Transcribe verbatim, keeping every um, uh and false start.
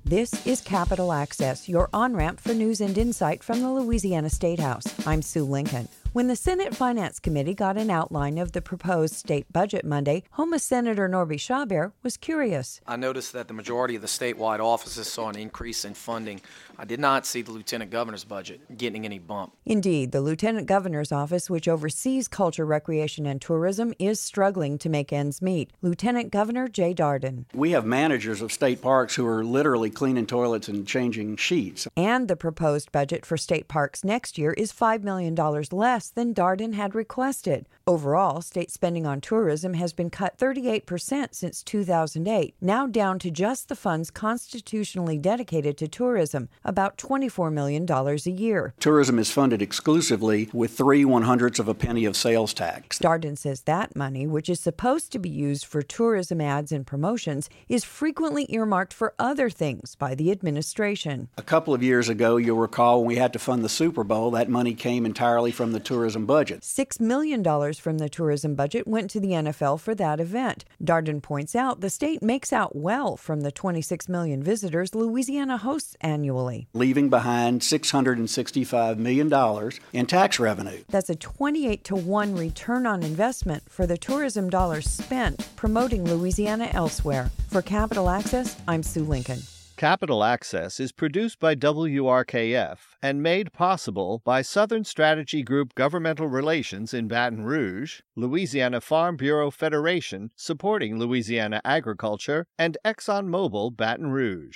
This is Capital Access, your on-ramp for news and insight from the Louisiana State House. I'm Sue Lincoln. When the Senate Finance Committee got an outline of the proposed state budget Monday, Homa Senator Norby Chabert was curious. I noticed that the majority of the statewide offices saw an increase in funding. I did not see the Lieutenant Governor's budget getting any bump. Indeed, the Lieutenant Governor's office, which oversees culture, recreation, and tourism, is struggling to make ends meet. Lieutenant Governor Jay Darden. We have managers of state parks who are literally cleaning toilets and changing sheets. And the proposed budget for state parks next year is five million dollars less than Darden had requested. Overall, state spending on tourism has been cut thirty-eight percent since two thousand eight, now down to just the funds constitutionally dedicated to tourism, about twenty-four million dollars a year. Tourism is funded exclusively with three one-hundredths of a penny of sales tax. Darden says that money, which is supposed to be used for tourism ads and promotions, is frequently earmarked for other things by the administration. A couple of years ago, you'll recall when we had to fund the Super Bowl, that money came entirely from the tourism budget. Six million dollars from the tourism budget went to the N F L for that event. Darden points out the state makes out well from the twenty-six million visitors Louisiana hosts annually, leaving behind six hundred sixty-five million dollars in tax revenue. That's a twenty-eight to one return on investment for the tourism dollars spent promoting Louisiana elsewhere. For Capital Access, I'm Sue Lincoln. Capital Access is produced by W R K F and made possible by Southern Strategy Group Governmental Relations in Baton Rouge, Louisiana Farm Bureau Federation supporting Louisiana agriculture, and ExxonMobil Baton Rouge.